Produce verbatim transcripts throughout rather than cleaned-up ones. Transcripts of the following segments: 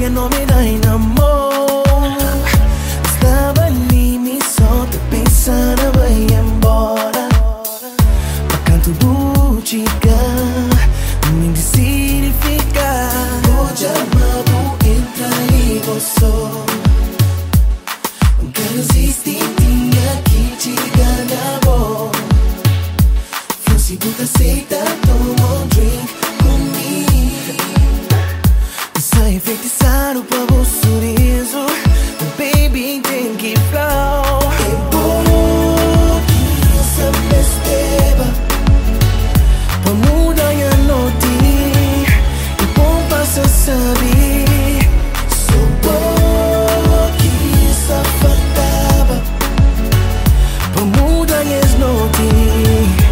em nome da enamor. Estava ali, me solta, pensando vai embora. Pra canto bútica, nem decide ficar. Hoje amado, entra e gostou. Não quero existir, tinha que te ganhar. Se tu aceita, toma um drink comigo. Sai enfeitiçado para o sorriso. Baby, tem que flow. É bom que essa besteira pra mudar a noite. E bom passa saber. Sou bom que essa faltava pra mudar as noites.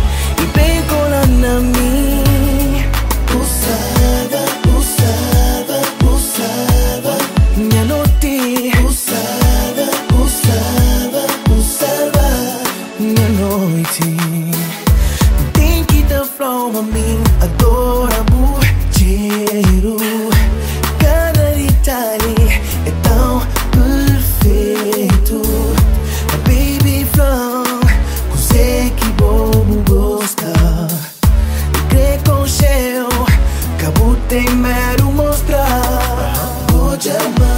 Tem que dar flow a mim, adora bucheiro. Cada detalhe é tão perfeito. A baby flow, coisa que bobo gosta. Crê com cheio, cabo tem mero mostrar. Vou te amar.